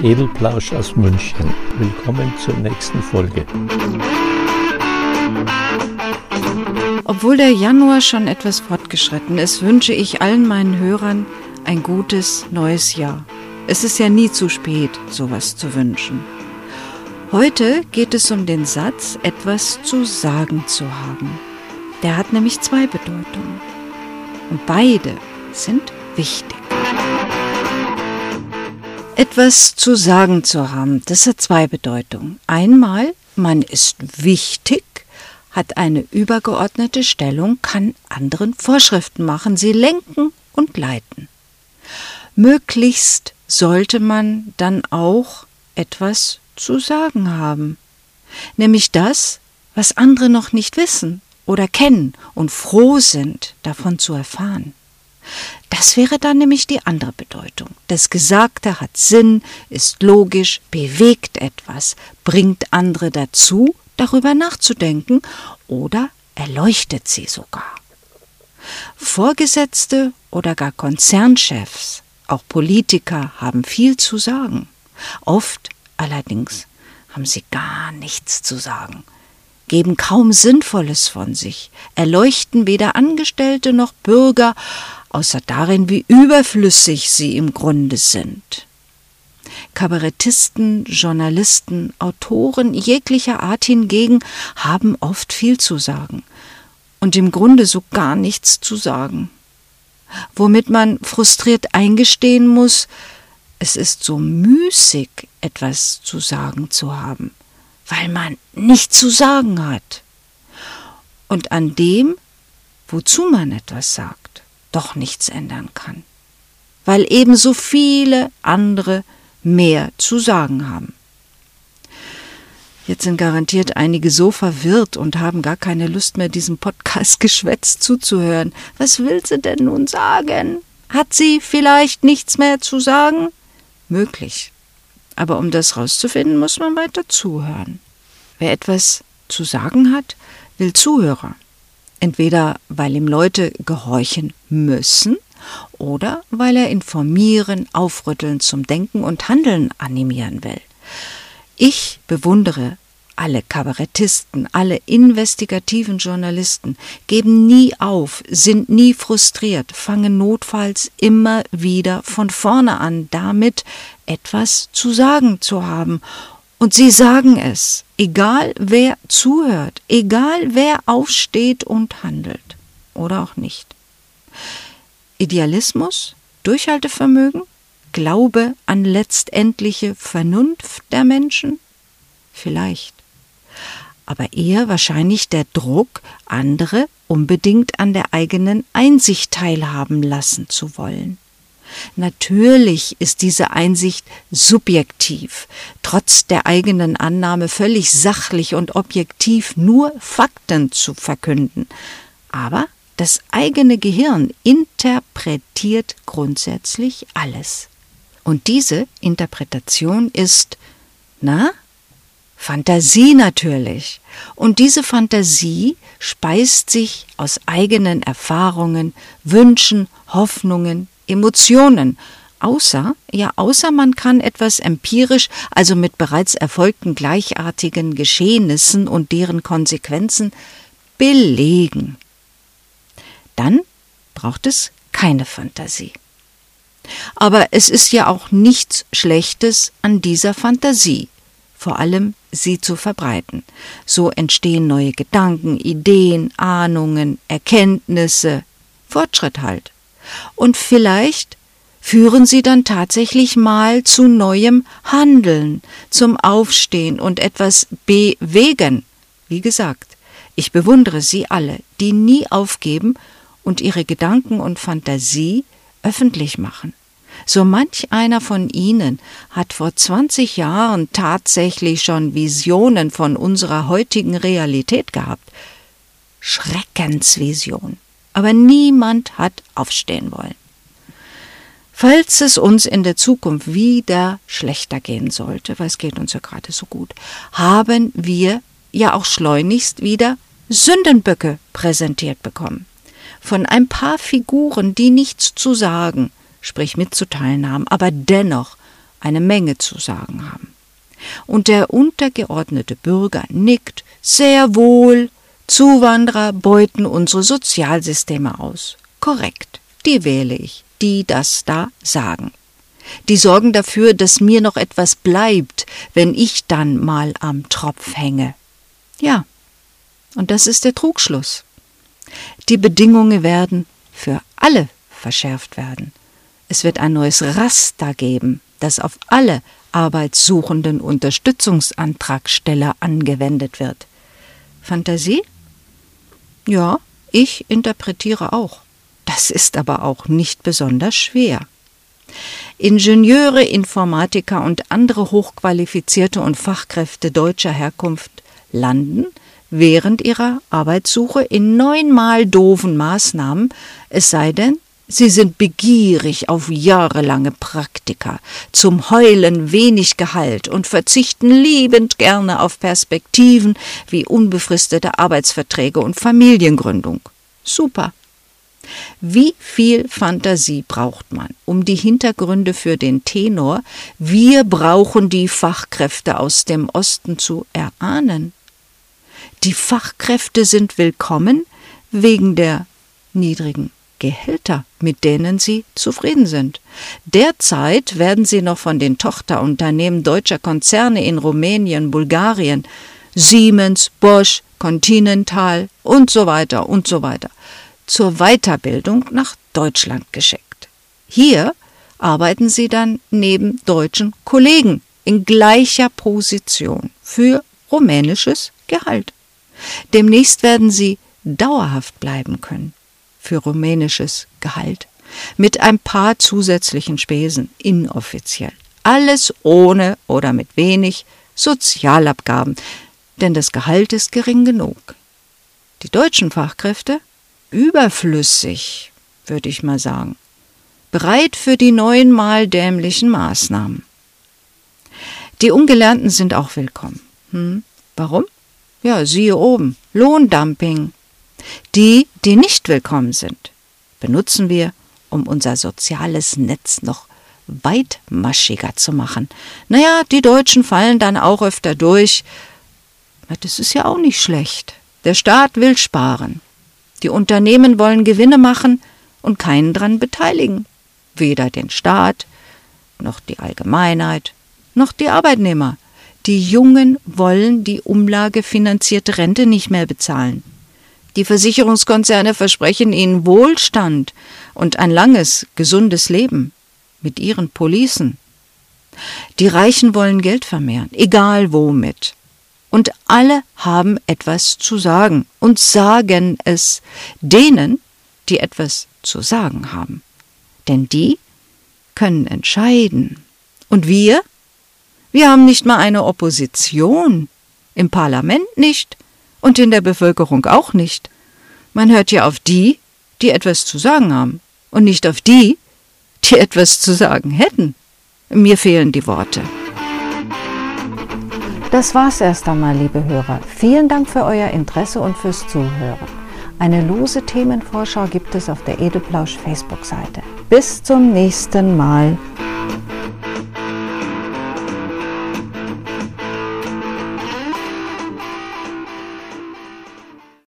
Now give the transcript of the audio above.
Edelplausch aus München. Willkommen zur nächsten Folge. Obwohl der Januar schon etwas fortgeschritten ist, wünsche ich allen meinen Hörern ein gutes neues Jahr. Es ist ja nie zu spät, sowas zu wünschen. Heute geht es um den Satz, etwas zu sagen zu haben. Der hat nämlich zwei Bedeutungen. Und beide sind wichtig. Etwas zu sagen zu haben, das hat zwei Bedeutungen. Einmal, man ist wichtig, hat eine übergeordnete Stellung, kann anderen Vorschriften machen, sie lenken und leiten. Möglichst sollte man dann auch etwas zu sagen haben, nämlich das, was andere noch nicht wissen oder kennen und froh sind, davon zu erfahren. Das wäre dann nämlich die andere Bedeutung. Das Gesagte hat Sinn, ist logisch, bewegt etwas, bringt andere dazu, darüber nachzudenken oder erleuchtet sie sogar. Vorgesetzte oder gar Konzernchefs, auch Politiker, haben viel zu sagen. Oft allerdings haben sie gar nichts zu sagen, geben kaum Sinnvolles von sich, erleuchten weder Angestellte noch Bürger, außer darin, wie überflüssig sie im Grunde sind. Kabarettisten, Journalisten, Autoren jeglicher Art hingegen haben oft viel zu sagen und im Grunde so gar nichts zu sagen, womit man frustriert eingestehen muss, es ist so müßig, etwas zu sagen zu haben, weil man nichts zu sagen hat und an dem, wozu man etwas sagt, doch nichts ändern kann, weil eben so viele andere mehr zu sagen haben. Jetzt sind garantiert einige so verwirrt und haben gar keine Lust mehr, diesem Podcast-Geschwätz zuzuhören. Was will sie denn nun sagen? Hat sie vielleicht nichts mehr zu sagen? Möglich. Aber um das rauszufinden, muss man weiter zuhören. Wer etwas zu sagen hat, will Zuhörer. Entweder weil ihm Leute gehorchen müssen oder weil er informieren, aufrütteln, zum Denken und Handeln animieren will. Ich bewundere alle Kabarettisten, alle investigativen Journalisten, geben nie auf, sind nie frustriert, fangen notfalls immer wieder von vorne an, damit etwas zu sagen zu haben. Und sie sagen es, egal wer zuhört, egal wer aufsteht und handelt oder auch nicht. Idealismus, Durchhaltevermögen, Glaube an letztendliche Vernunft der Menschen? Vielleicht. Aber eher wahrscheinlich der Druck, andere unbedingt an der eigenen Einsicht teilhaben lassen zu wollen. Natürlich ist diese Einsicht subjektiv, trotz der eigenen Annahme völlig sachlich und objektiv nur Fakten zu verkünden. Aber das eigene Gehirn interpretiert grundsätzlich alles. Und diese Interpretation ist, Fantasie natürlich. Und diese Fantasie speist sich aus eigenen Erfahrungen, Wünschen, Hoffnungen, Emotionen, außer man kann etwas empirisch, also mit bereits erfolgten gleichartigen Geschehnissen und deren Konsequenzen belegen. Dann braucht es keine Fantasie. Aber es ist ja auch nichts Schlechtes an dieser Fantasie, vor allem sie zu verbreiten. So entstehen neue Gedanken, Ideen, Ahnungen, Erkenntnisse, Fortschritt halt. Und vielleicht führen sie dann tatsächlich mal zu neuem Handeln, zum Aufstehen und etwas bewegen. Wie gesagt, ich bewundere sie alle, die nie aufgeben und ihre Gedanken und Fantasie öffentlich machen. So manch einer von ihnen hat vor 20 Jahren tatsächlich schon Visionen von unserer heutigen Realität gehabt. Schreckensvision. Aber niemand hat aufstehen wollen. Falls es uns in der Zukunft wieder schlechter gehen sollte, weil es geht uns ja gerade so gut, haben wir ja auch schleunigst wieder Sündenböcke präsentiert bekommen. Von ein paar Figuren, die nichts zu sagen, sprich mitzuteilen haben, aber dennoch eine Menge zu sagen haben. Und der untergeordnete Bürger nickt, sehr wohl, Zuwanderer beuten unsere Sozialsysteme aus. Korrekt, die wähle ich, die das da sagen. Die sorgen dafür, dass mir noch etwas bleibt, wenn ich dann mal am Tropf hänge. Ja, und das ist der Trugschluss. Die Bedingungen werden für alle verschärft werden. Es wird ein neues Raster geben, das auf alle arbeitssuchenden Unterstützungsantragsteller angewendet wird. Fantasie? Ja, ich interpretiere auch. Das ist aber auch nicht besonders schwer. Ingenieure, Informatiker und andere Hochqualifizierte und Fachkräfte deutscher Herkunft landen während ihrer Arbeitssuche in 9-mal doofen Maßnahmen, es sei denn, sie sind begierig auf jahrelange Praktika, zum Heulen wenig Gehalt und verzichten liebend gerne auf Perspektiven wie unbefristete Arbeitsverträge und Familiengründung. Super! Wie viel Fantasie braucht man, um die Hintergründe für den Tenor „Wir brauchen die Fachkräfte aus dem Osten" zu erahnen? Die Fachkräfte sind willkommen wegen der niedrigen Gehälter, mit denen sie zufrieden sind. Derzeit werden sie noch von den Tochterunternehmen deutscher Konzerne in Rumänien, Bulgarien, Siemens, Bosch, Continental und so weiter, zur Weiterbildung nach Deutschland geschickt. Hier arbeiten sie dann neben deutschen Kollegen in gleicher Position für rumänisches Gehalt. Demnächst werden sie dauerhaft bleiben können für rumänisches Gehalt, mit ein paar zusätzlichen Spesen, inoffiziell. Alles ohne oder mit wenig Sozialabgaben, denn das Gehalt ist gering genug. Die deutschen Fachkräfte? Überflüssig, würde ich mal sagen. Bereit für die 9-mal dämlichen Maßnahmen. Die Ungelernten sind auch willkommen. Warum? Ja, siehe oben, Lohndumping. Die nicht willkommen sind, benutzen wir, um unser soziales Netz noch weitmaschiger zu machen. Naja, die Deutschen fallen dann auch öfter durch. Das ist ja auch nicht schlecht. Der Staat will sparen. Die Unternehmen wollen Gewinne machen und keinen dran beteiligen. Weder den Staat, noch die Allgemeinheit, noch die Arbeitnehmer. Die Jungen wollen die umlagefinanzierte Rente nicht mehr bezahlen. Die Versicherungskonzerne versprechen ihnen Wohlstand und ein langes, gesundes Leben mit ihren Policen. Die Reichen wollen Geld vermehren, egal womit. Und alle haben etwas zu sagen und sagen es denen, die etwas zu sagen haben. Denn die können entscheiden. Und wir? Wir haben nicht mal eine Opposition. Im Parlament nicht und in der Bevölkerung auch nicht. Man hört ja auf die, die etwas zu sagen haben und nicht auf die, die etwas zu sagen hätten. Mir fehlen die Worte. Das war's erst einmal, liebe Hörer. Vielen Dank für euer Interesse und fürs Zuhören. Eine lose Themenvorschau gibt es auf der Edelplausch Facebook-Seite. Bis zum nächsten Mal.